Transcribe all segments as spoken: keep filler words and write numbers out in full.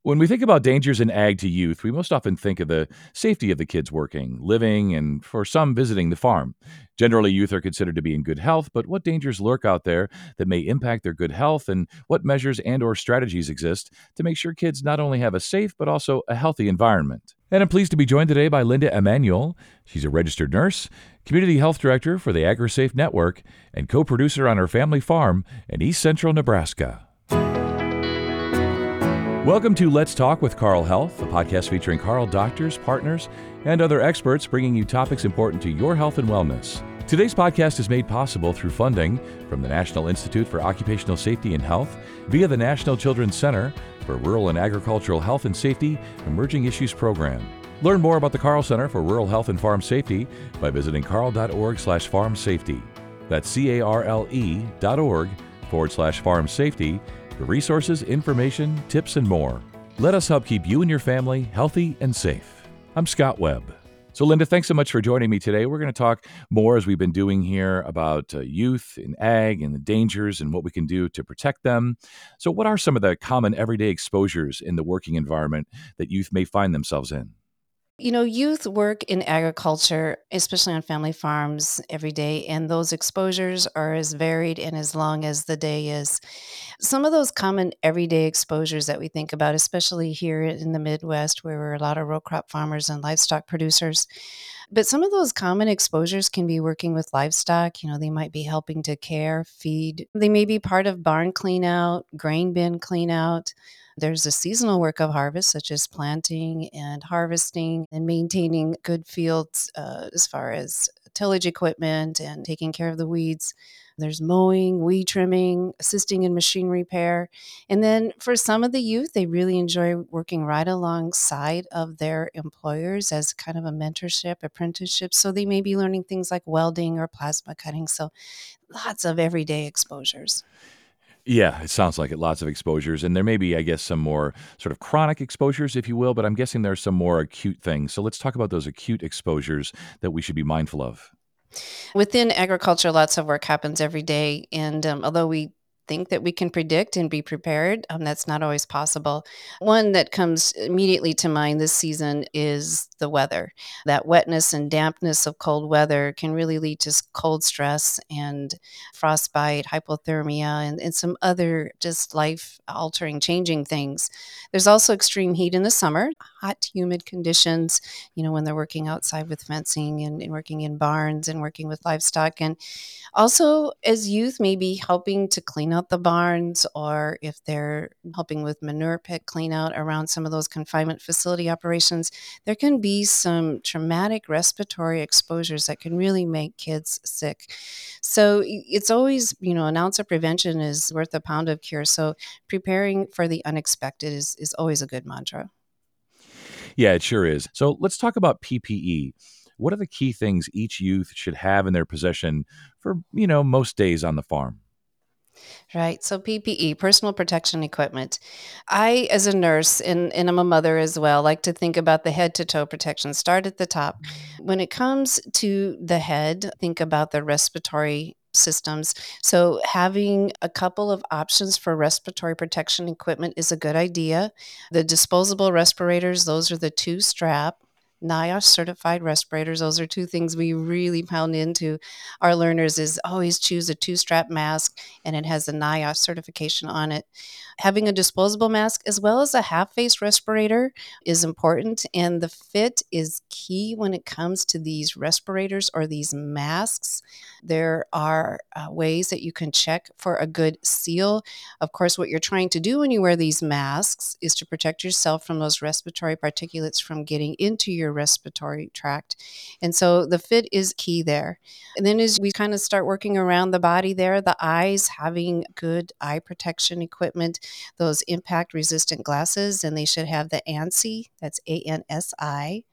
When we think about dangers in ag to youth, we most often think of the safety of the kids working, living, and for some visiting the farm. Generally, youth are considered to be in good health, but what dangers lurk out there that may impact their good health, and what measures and or strategies exist to make sure kids not only have a safe but also a healthy environment? And I'm pleased to be joined today by Linda Emanuel. She's a registered nurse, community health director for the AgriSafe Network, and co-producer on her family farm in East Central Nebraska. Welcome to Let's Talk with Carle Health, a podcast featuring Carle doctors, partners, and other experts bringing you topics important to your health and wellness. Today's podcast is made possible through funding from the National Institute for Occupational Safety and Health via the National Children's Center for Rural and Agricultural Health and Safety Emerging Issues Program. Learn more about the Carle Center for Rural Health and Farm Safety by visiting carle.org slash farm safety. That's C-A-R-L-E dot org forward slash farm safety for resources, information, tips, and more. Let us help keep you and your family healthy and safe. I'm Scott Webb. So, Linda, thanks so much for joining me today. We're going to talk more, as we've been doing here, about uh, youth in ag and the dangers and what we can do to protect them. So what are some of the common everyday exposures in the working environment that youth may find themselves in? You know, youth work in agriculture, especially on family farms every day, and those exposures are as varied and as long as the day is. Some of those common everyday exposures that we think about, especially here in the Midwest, where we're a lot of row crop farmers and livestock producers, but some of those common exposures can be working with livestock. You know, they might be helping to care, feed. They may be part of barn clean out, grain bin clean out. There's a seasonal work of harvest, such as planting and harvesting and maintaining good fields uh, as far as tillage equipment and taking care of the weeds. There's mowing, weed trimming, assisting in machine repair. And then for some of the youth, they really enjoy working right alongside of their employers as kind of a mentorship, apprenticeship. So they may be learning things like welding or plasma cutting. So lots of everyday exposures. Yeah, it sounds like it. Lots of exposures. And there may be, I guess, some more sort of chronic exposures, if you will, but I'm guessing there's some more acute things. So let's talk about those acute exposures that we should be mindful of. Within agriculture, lots of work happens every day. And um, although we think that we can predict and be prepared, um, that's not always possible. One that comes immediately to mind this season is the weather. That wetness and dampness of cold weather can really lead to s- cold stress and frostbite, hypothermia, and, and some other just life altering, changing things. There's also extreme heat in the summer, hot, humid conditions, you know, when they're working outside with fencing and, and working in barns and working with livestock. And also, as youth, maybe helping to clean out the barns, or if they're helping with manure pit clean out around some of those confinement facility operations, there can be some traumatic respiratory exposures that can really make kids sick. So y- it's always, you know, an ounce of prevention is worth a pound of cure. So preparing for the unexpected is, is always a good mantra. Yeah, it sure is. So let's talk about P P E. What are the key things each youth should have in their possession for, you know, most days on the farm? Right. So P P E, personal protection equipment. I, as a nurse, and, and I'm a mother as well, like to think about the head to toe protection. Start at the top. When it comes to the head, think about the respiratory systems. So having a couple of options for respiratory protection equipment is a good idea. The disposable respirators, those are the two strap. NIOSH certified respirators. Those are two things we really pound into our learners is always choose a two strap mask and it has a NIOSH certification on it. Having a disposable mask as well as a half-face respirator is important, and the fit is key when it comes to these respirators or these masks. There are uh, ways that you can check for a good seal. Of course, what you're trying to do when you wear these masks is to protect yourself from those respiratory particulates from getting into your respiratory tract. And so the fit is key there. And then as we kind of start working around the body there, the eyes, having good eye protection equipment, those impact resistant glasses, and they should have the ANSI, that's A N S I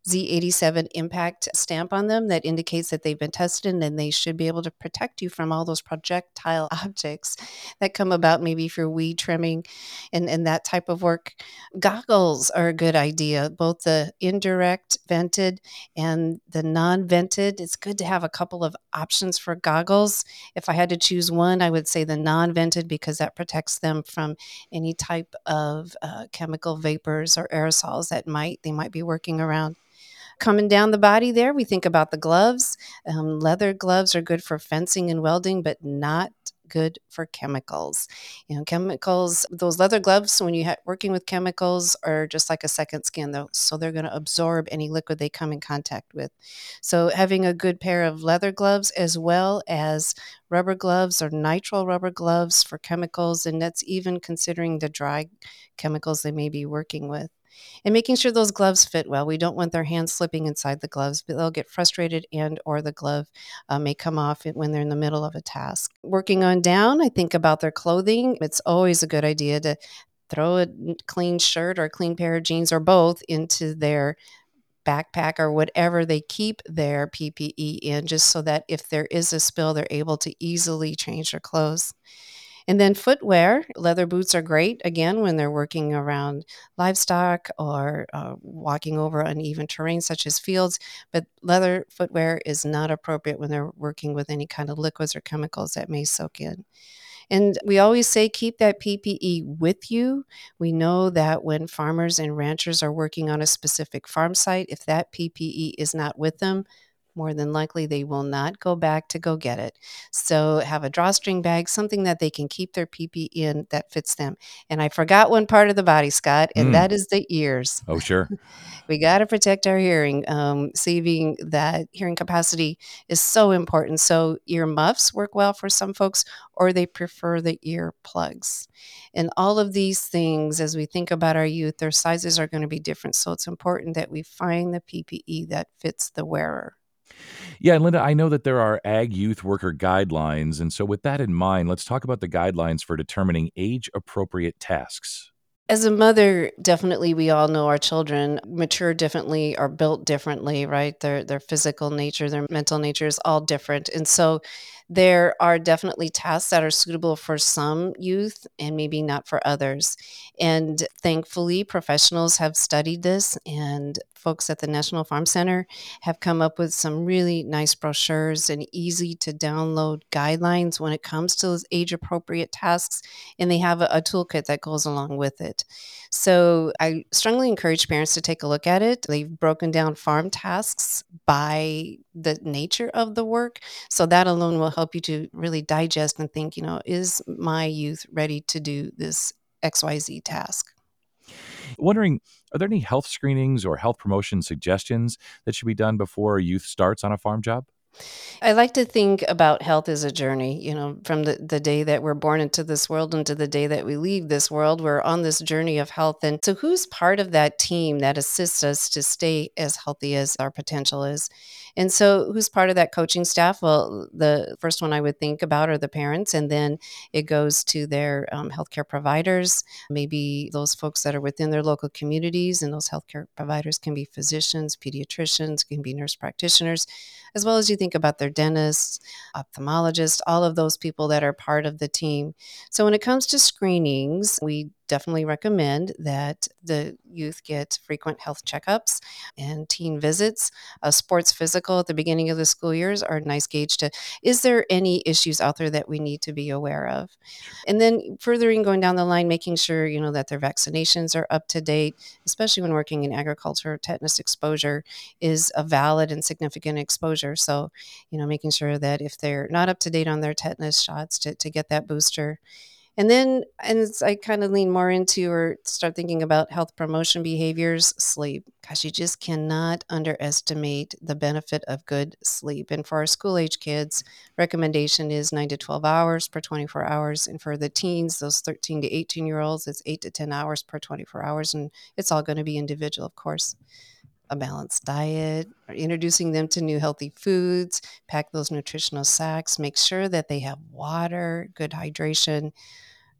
Z eighty-seven impact stamp on them that indicates that they've been tested, and they should be able to protect you from all those projectile objects that come about maybe for weed trimming and, and that type of work. Goggles are a good idea, both the indirect vented and the non-vented. It's good to have a couple of options for goggles. If I had to choose one, I would say the non-vented because that protects them from any type of uh, chemical vapors or aerosols that might they might be working around. Coming down the body there, we think about the gloves. Um, leather gloves are good for fencing and welding, but not good for chemicals. You know, chemicals, those leather gloves, when you're working with chemicals, are just like a second skin, though. So they're going to absorb any liquid they come in contact with. So having a good pair of leather gloves as well as rubber gloves or nitrile rubber gloves for chemicals, and that's even considering the dry chemicals they may be working with, and making sure those gloves fit well. We don't want their hands slipping inside the gloves, but they'll get frustrated and or the glove uh, may come off when they're in the middle of a task. Working on down, I think about their clothing. It's always a good idea to throw a clean shirt or a clean pair of jeans or both into their backpack or whatever they keep their P P E in, just so that if there is a spill, they're able to easily change their clothes. And then footwear, leather boots are great, again, when they're working around livestock or uh, walking over uneven terrain such as fields. But leather footwear is not appropriate when they're working with any kind of liquids or chemicals that may soak in. And we always say keep that P P E with you. We know that when farmers and ranchers are working on a specific farm site, if that P P E is not with them, more than likely they will not go back to go get it. So have a drawstring bag, something that they can keep their P P E in that fits them. And I forgot one part of the body, Scott, and Mm. that is the ears. Oh, sure. We got to protect our hearing. Um, saving that hearing capacity is so important. So ear muffs work well for some folks, or they prefer the ear plugs. And all of these things, as we think about our youth, their sizes are going to be different. So it's important that we find the P P E that fits the wearer. Yeah, and Linda, I know that there are ag youth worker guidelines. And so, with that in mind, let's talk about the guidelines for determining age appropriate tasks. As a mother, definitely we all know our children mature differently, are built differently, right? Their their physical nature, their mental nature is all different. And so there are definitely tasks that are suitable for some youth and maybe not for others. And thankfully, professionals have studied this, and folks at the National Farm Center have come up with some really nice brochures and easy to download guidelines when it comes to those age appropriate tasks, and they have a, a toolkit that goes along with it. So I strongly encourage parents to take a look at it. They've broken down farm tasks by the nature of the work. So that alone will help you to really digest and think, you know, is my youth ready to do this X Y Z task? Wondering, are there any health screenings or health promotion suggestions that should be done before a youth starts on a farm job? I like to think about health as a journey, you know, from the, the day that we're born into this world into the day that we leave this world. We're on this journey of health. And so, who's part of that team that assists us to stay as healthy as our potential is? And so, who's part of that coaching staff? Well, the first one I would think about are the parents, and then it goes to their um, healthcare providers, maybe those folks that are within their local communities. And those healthcare providers can be physicians, pediatricians, can be nurse practitioners, as well as you think about their dentists, ophthalmologists, all of those people that are part of the team. So when it comes to screenings, we definitely recommend that the youth get frequent health checkups and teen visits. A sports physical at the beginning of the school years are a nice gauge to, is there any issues out there that we need to be aware of? And then furthering going down the line, making sure, you know, that their vaccinations are up to date, especially when working in agriculture. Tetanus exposure is a valid and significant exposure. So, you know, making sure that if they're not up to date on their tetanus shots, to, to get that booster. And then, and it's, I kind of lean more into or start thinking about health promotion behaviors, sleep. Gosh, you just cannot underestimate the benefit of good sleep. And for our school age kids, recommendation is nine to twelve hours per twenty-four hours. And for the teens, those thirteen to eighteen year olds, it's eight to ten hours per twenty-four hours. And it's all going to be individual, of course. A balanced diet, or introducing them to new healthy foods, pack those nutritional sacks, make sure that they have water, good hydration,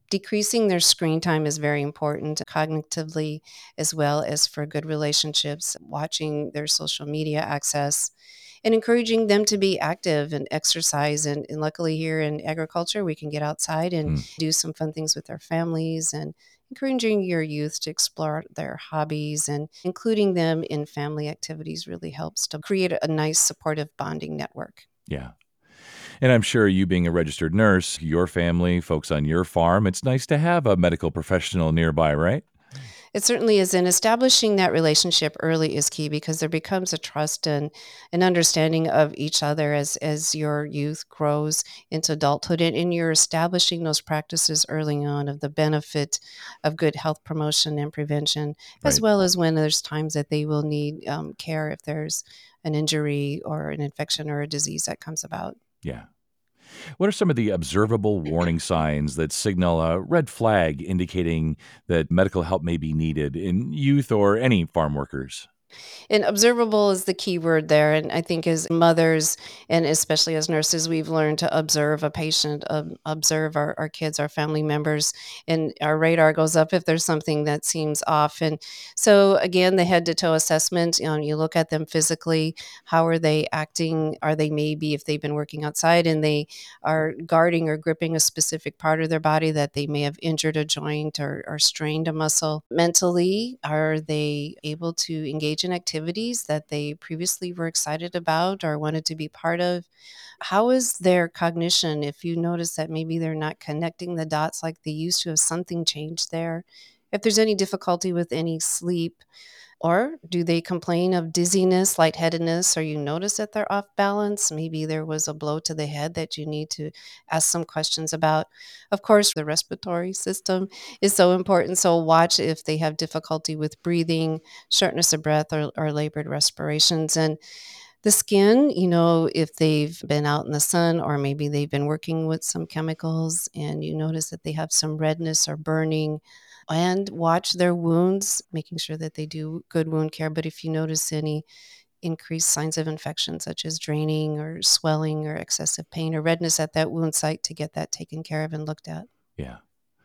Decreasing their screen time is very important cognitively as well as for good relationships, watching their social media access and encouraging them to be active and exercise. And, and luckily, here in agriculture, we can get outside and Hmm. do some fun things with our families and encouraging your youth to explore their hobbies and including them in family activities really helps to create a nice supportive bonding network. Yeah. And I'm sure you being a registered nurse, your family, folks on your farm, it's nice to have a medical professional nearby, right? It certainly is. And establishing that relationship early is key because there becomes a trust and an understanding of each other as, as your youth grows into adulthood. And, and you're establishing those practices early on of the benefit of good health promotion and prevention, as Right. well as when there's times that they will need um, care if there's an injury or an infection or a disease that comes about. Yeah. What are some of the observable warning signs that signal a red flag indicating that medical help may be needed in youth or any farm workers? And observable is the key word there. And I think as mothers, and especially as nurses, we've learned to observe a patient, um, observe our, our kids, our family members, and our radar goes up if there's something that seems off. And so, again, the head to toe assessment, you know, you look at them physically. How are they acting? Are they maybe, if they've been working outside and they are guarding or gripping a specific part of their body that they may have injured a joint or, or strained a muscle? Mentally, are they able to engage in activities that they previously were excited about or wanted to be part of? How is their cognition? If you notice that maybe they're not connecting the dots like they used to, have something changed there? If there's any difficulty with any sleep, or do they complain of dizziness, lightheadedness, or you notice that they're off balance? Maybe there was a blow to the head that you need to ask some questions about. Of course, the respiratory system is so important. So watch if they have difficulty with breathing, shortness of breath, or, or labored respirations. And the skin, you know, if they've been out in the sun or maybe they've been working with some chemicals and you notice that they have some redness or burning, and watch their wounds, making sure that they do good wound care. But if you notice any increased signs of infection, such as draining or swelling or excessive pain or redness at that wound site, to get that taken care of and looked at. Yeah.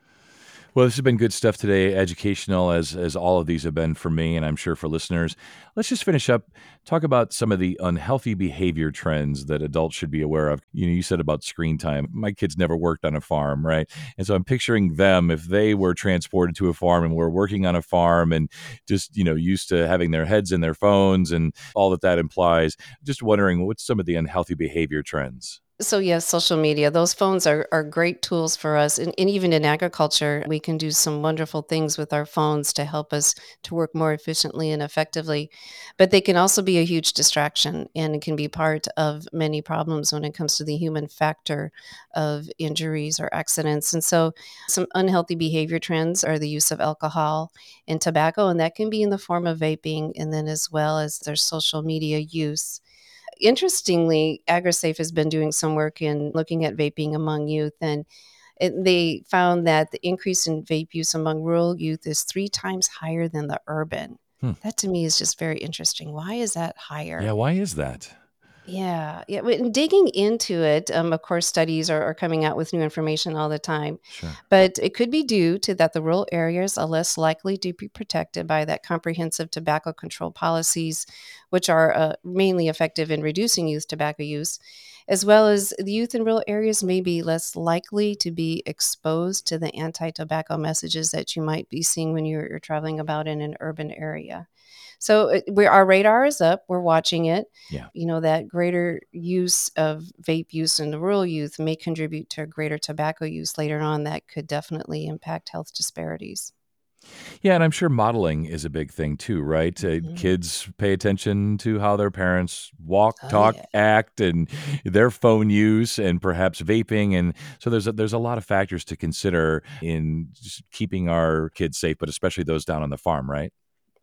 Well, this has been good stuff today, educational as as all of these have been for me, and I'm sure for listeners. Let's just finish up, talk about some of the unhealthy behavior trends that adults should be aware of. You know, you said about screen time. My kids never worked on a farm, right? And so I'm picturing them if they were transported to a farm and were working on a farm and just, you know, used to having their heads in their phones and all that that implies. Just wondering what's some of the unhealthy behavior trends? So yes, social media, those phones are, are great tools for us. And, and even in agriculture, we can do some wonderful things with our phones to help us to work more efficiently and effectively. But they can also be a huge distraction and it can be part of many problems when it comes to the human factor of injuries or accidents. And so some unhealthy behavior trends are the use of alcohol and tobacco, and that can be in the form of vaping, and then as well as their social media use. Interestingly, AgriSafe has been doing some work in looking at vaping among youth, and it, they found that the increase in vape use among rural youth is three times higher than the urban. Hmm. That to me is just very interesting. Why is that Yeah, higher? why is that? Yeah, yeah. When digging into it, um, of course, studies are, are coming out with new information all the time. Sure. But it could be due to that the rural areas are less likely to be protected by that comprehensive tobacco control policies, which are uh, mainly effective in reducing youth tobacco use, as well as the youth in rural areas may be less likely to be exposed to the anti-tobacco messages that you might be seeing when you're, you're traveling about in an urban area. So it, we, our radar is up. We're watching it. Yeah. You know, that greater use of vape use in the rural youth may contribute to greater tobacco use later on that could definitely impact health disparities. Yeah, and I'm sure modeling is a big thing too, right? Uh, Mhm. kids pay attention to how their parents walk, Oh, talk, yeah. act, and their phone use, and perhaps vaping, and so there's a, there's a lot of factors to consider in just keeping our kids safe, but especially those down on the farm, right?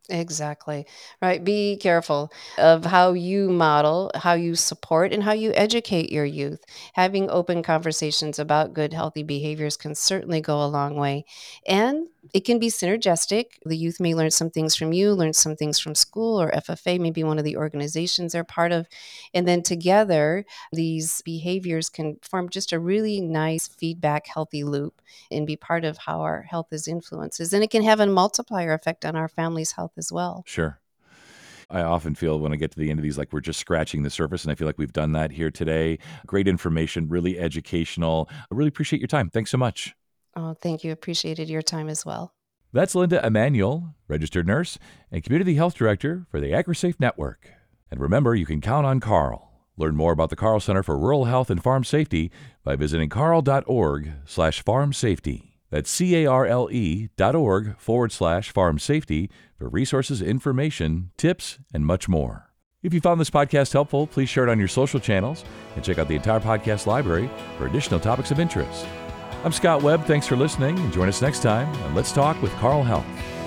Exactly. Right. Be careful of how you model, how you support, and how you educate your youth. Having open conversations about good, healthy behaviors can certainly go a long way. And it can be synergistic. The youth may learn some things from you, learn some things from school or F F A, maybe one of the organizations they're part of. And then together, these behaviors can form just a really nice feedback, healthy loop and be part of how our health is influences. And it can have a multiplier effect on our family's health as well. Sure. I often feel when I get to the end of these, like we're just scratching the surface, and I feel like we've done that here today. Great information, really educational. I really appreciate your time. Thanks so much. Oh, thank you. Appreciated your time as well. That's Linda Emanuel, registered nurse and community health director for the AgriSafe Network. And remember, you can count on Carl. Learn more about the Carl Center for Rural Health and Farm Safety by visiting carl.org slash farm safety. That's C-A-R-L-E dot org forward slash farm safety for resources, information, tips, and much more. If you found this podcast helpful, please share it on your social channels and check out the entire podcast library for additional topics of interest. I'm Scott Webb. Thanks for listening, and join us next time on Let's Talk with Carl Health.